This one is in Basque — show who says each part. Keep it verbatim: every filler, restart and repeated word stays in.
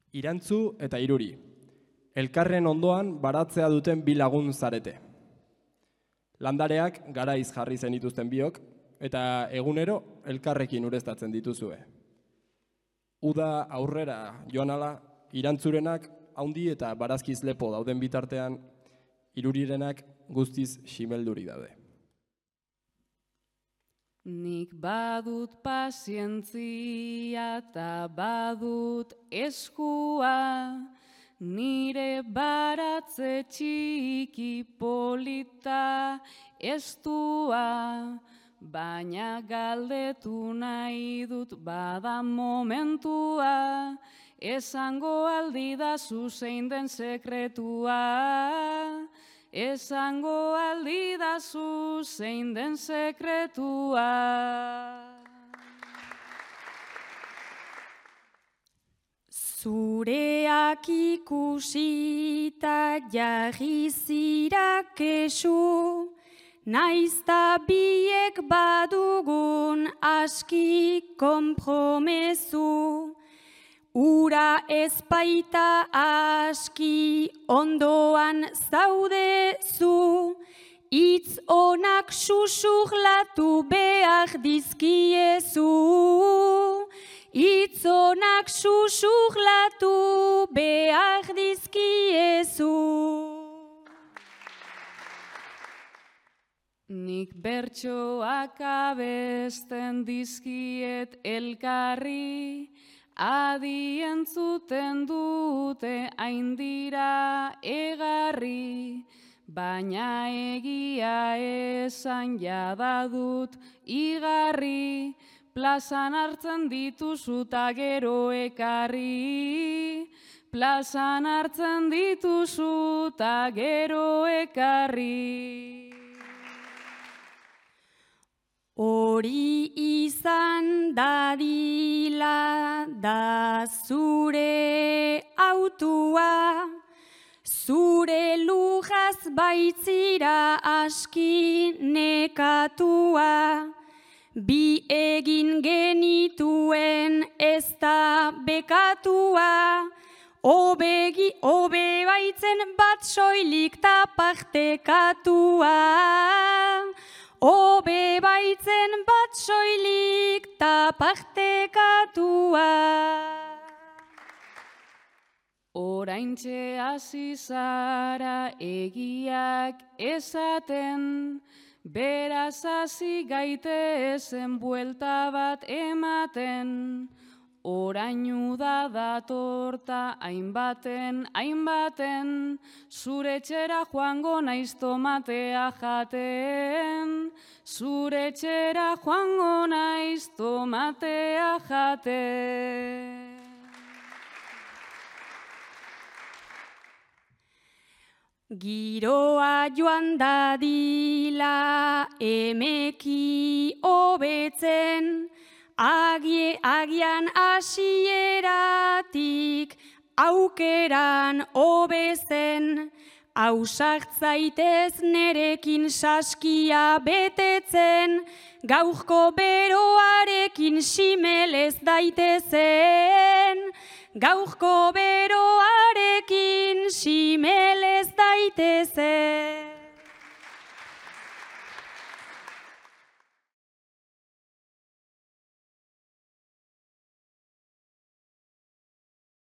Speaker 1: Irantzu eta Iruri. Elkarren ondoan baratzea duten bi lagun zarete. Landareak garaiz jarri zenituzten biok, eta egunero elkarrekin ureztatzen dituzue. Uda aurrera joan ala, Irantzurenak haundi eta barazkiz lepo dauden bitartean, Irurirenak guztiz ximelduri daude.
Speaker 2: Nik badut pazientzia eta badut eskua, nire baratze txiki polita estua, baina galdetu nahi dut bada momentua, esango aldidazu zein den sekretua. Esango aldidazu zein den sekretua.
Speaker 3: Zureak ikusita jarri zira kesu, naizta biek badugun aski konpromezu. Ura ezpaita aski ondoan zaudezu, hitz onak susurlatu behar dizkiezu. Hitz onak susurlatu behar dizkiezu.
Speaker 2: Nik bertsoak abesten dizkiet elkarri, adi entzuten dute hain dira egarri, baina egia esan jada dut igarri, plazan hartzen dituzu ta gero ekarri, plazan hartzen dituzu ta gero ekarri.
Speaker 3: Hori izan dadila da zure autua, zure lujaz baitzira aski nekatua, bi egin genituen ez da bekatua, obegi, obe baitzen bat soilik ta partekatua. Obe baitzen bat soilik ta partekatua.
Speaker 2: Oraintxe hasi zara egiak esaten, beraz hasi gaitezen buelta bat ematen. Orainu da datorta hainbaten, hainbaten, zure etxera joango naiz tomatea jaten. Zure etxera joango naiz tomatea jaten.
Speaker 3: Giroa joan dadila emeki hobetzen, Agie, agian hasieratik aukeran hobezen, ausartzaitez nerekin saskia betetzen, gaurko beroarekin simelez daitezen, gaurko beroarekin simelez daitezen.